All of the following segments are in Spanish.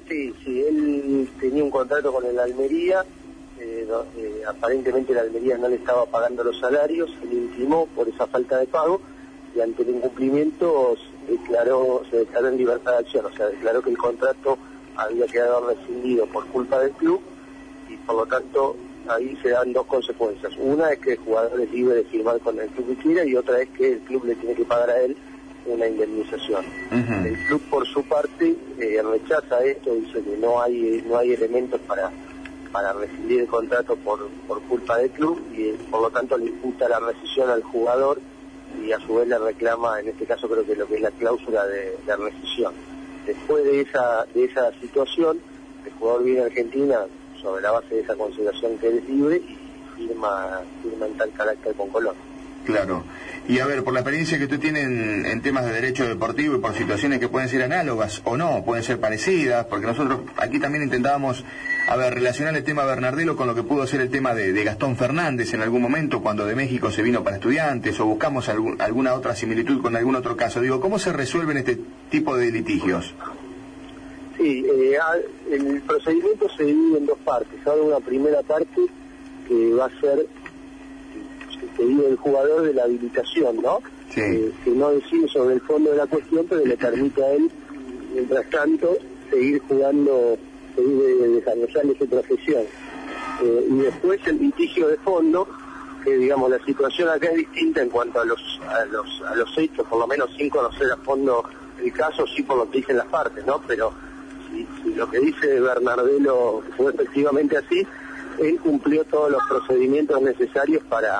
Sí, él tenía un contrato con el Almería, aparentemente el Almería no le estaba pagando los salarios, él intimó por esa falta de pago y ante el incumplimiento se declaró en libertad de acción, o sea, declaró que el contrato había quedado rescindido por culpa del club y por lo tanto ahí se dan dos consecuencias. Una es que el jugador es libre de firmar con el club que quiera y otra es que el club le tiene que pagar a él una indemnización. El club por su parte rechaza esto, dice que no hay elementos para rescindir el contrato por culpa del club y por lo tanto le imputa la rescisión al jugador y a su vez le reclama, en este caso creo que lo que es la cláusula de rescisión. Después de esa situación, el jugador viene a Argentina sobre la base de esa consideración que él es libre y firma en tal carácter con Colón. Claro. Y a ver, por la experiencia que tú tienes en temas de derecho deportivo y por situaciones que pueden ser análogas o no, pueden ser parecidas, porque nosotros aquí también intentábamos, relacionar el tema Bernardelo con lo que pudo ser el tema de Gastón Fernández en algún momento cuando de México se vino para Estudiantes, o buscamos alguna otra similitud con algún otro caso. Digo, ¿cómo se resuelven este tipo de litigios? Sí, el procedimiento se divide en dos partes. Ahora una primera parte que va a ser que vive el jugador de la habilitación, ¿no? Sí. Que no decide sobre el fondo de la cuestión, pero le permite a él, mientras tanto, seguir jugando, seguir desarrollando su profesión. Y después el litigio de fondo, que digamos la situación acá es distinta en cuanto a los hechos, por lo menos sin conocer a fondo el caso, sí por lo que dicen las partes, ¿no? Pero si lo que dice Bernardelo fue efectivamente así, él cumplió todos los procedimientos necesarios para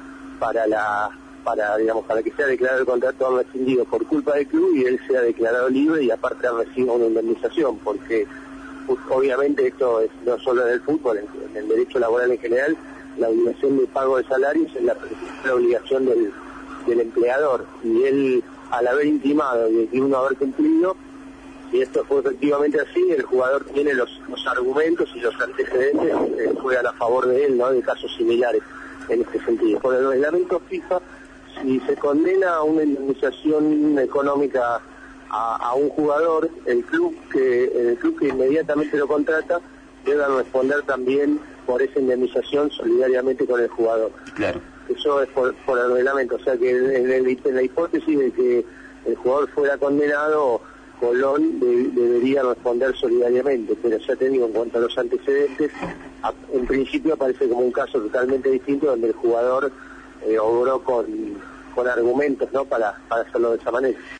que sea declarado el contrato rescindido por culpa del club y él sea declarado libre y aparte reciba una indemnización, porque obviamente esto es no solo en el fútbol, en el derecho laboral en general, la obligación de pago de salarios es la obligación del empleador, y él al haber intimado y el club no haber cumplido, si esto fue efectivamente así, el jugador tiene los argumentos y los antecedentes que juegan a favor de él, ¿no?, de casos similares en este sentido. Por el reglamento FIFA, si se condena a una indemnización económica a un jugador, el club que inmediatamente lo contrata debe responder también por esa indemnización solidariamente con el jugador. Claro. Eso es por el reglamento, o sea que en la hipótesis de que el jugador fuera condenado, Colón debería responder solidariamente, pero ya te digo, en cuanto a los antecedentes, en principio aparece como un caso totalmente distinto donde el jugador obró con argumentos, ¿no?, para hacerlo de esa manera.